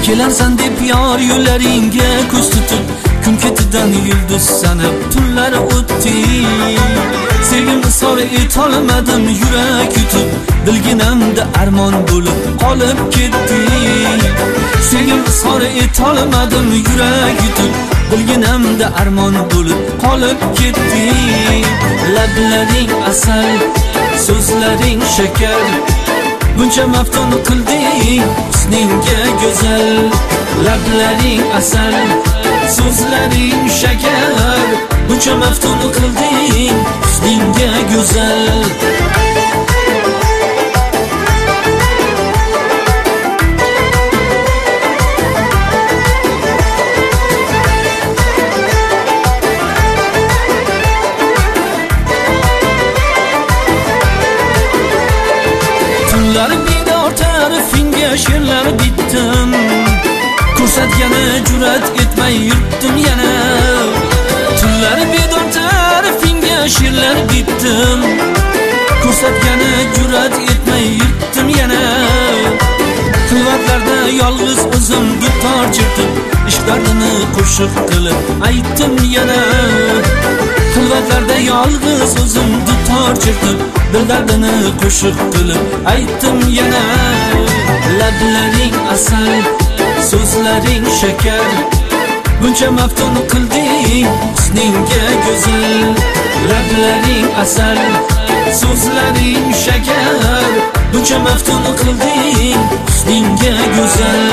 kelarsan deb yor yo'llaringga ko'z tutib, kun ketidan yulduz sanab tunlar o'tdi. Sevgimni sor etolmadim yurak yutib, dilginamda armon bo'lib qolib ketdi. Sevgimni sor etolmadim yurak yutib, dilginamda armon bo'lib qolib ketdi. Lablaring asal, so'zlaring shakar, buncha maftun qilding husningga go'zal. Lablaring asal, so'zlaring shakar, buncha maftun qilding husningga go'zal. Tunlar bedor tarafingga she'rlar bitdim, ko'rsatgani jur'at etmay yurtdim yana. Tunlar bedor tarafingga she'rlar bitdim, ko'rsatgani jur'at etmay yurtdim yana. Xilvatlarda yolg'iz o'zim dutor chertib, ishq dardini qo'shiq qilib aytdim yana. Xilvatlarda yolg'iz o'zim dutor chertib, dil dardini qo'shiq qilib aytdim yana. Lablaring asal, so'zlaring shakar, buncha maftun qilding husningga go'zal. Lablaring asal, so'zlaring shakar, buncha maftun qilding husningga go'zal.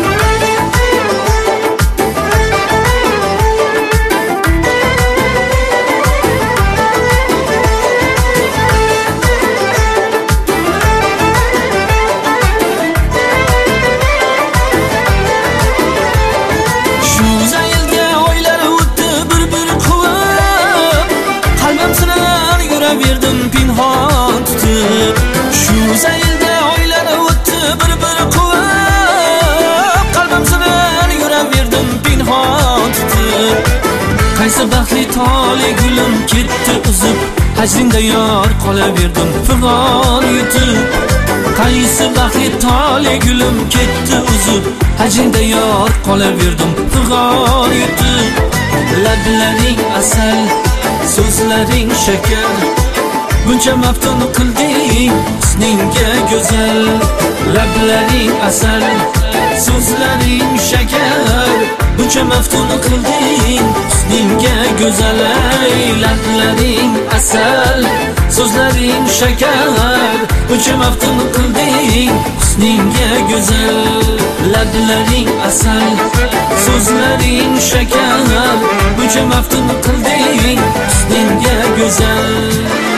Verdim pinhon tutib, shu zaylda oylar o'tdi bir quvib, qalbim sinar yuraverdim pinhon tutib. Qaysi baxtli tole gulim ketdi uzib, hajringda yor qolaverdim fig'on yutib. Qaysi baxtli tole gulim ketdi uzib, hajringda yor qolaverdim fig'on yutib. Lablaring asal, so'zlaring shakar, buncha maftun qilding husningga go'zal. Lablaring asal, so'zlaring shakar, buncha maftun qilding husningga go'zal. Lablaring asal, so'zlaring shakar, buncha maftun qilding husningga go'zal. Lablaring asal, so'zlaring shakar, buncha maftun qilding husningga go'zal.